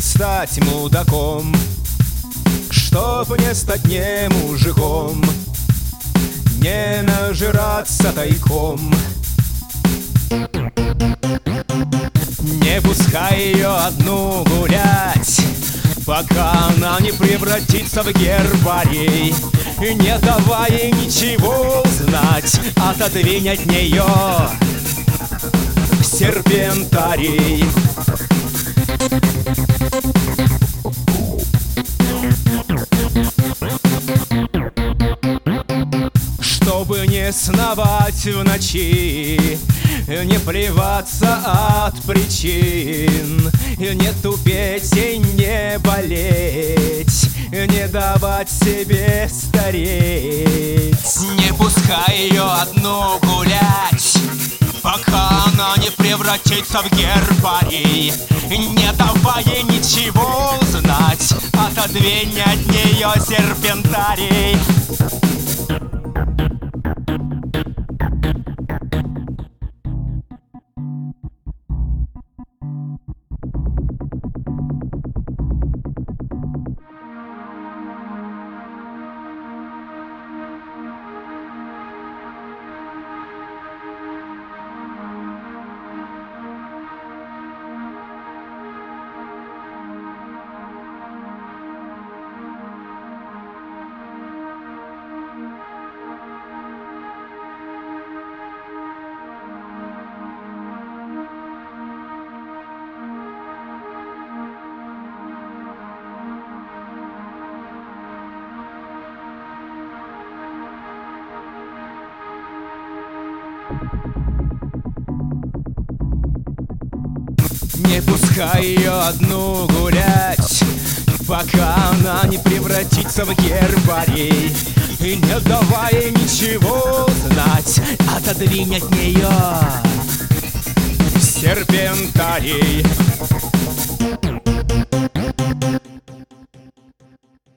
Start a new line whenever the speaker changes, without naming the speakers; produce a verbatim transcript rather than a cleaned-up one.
стать мудаком, чтоб не стать не мужиком, не нажираться тайком. Не пускай ее одну гулять, пока она не превратится в гербарий. Не давай ей ничего знать, отодвинь от нее серпентарий. Чтобы не сновать в ночи, не плеваться от причин, не тупеть и не болеть, не давать себе стареть.
Не пускай ее одну гулять, пока она не превратится в гербарий. Не давай ей ничего знать, отодвинь от нее серпентарий.
Не пускай ее одну гулять, пока она не превратится в гербарий. И не давай ей ничего знать, отодвинь от нее серпентарий.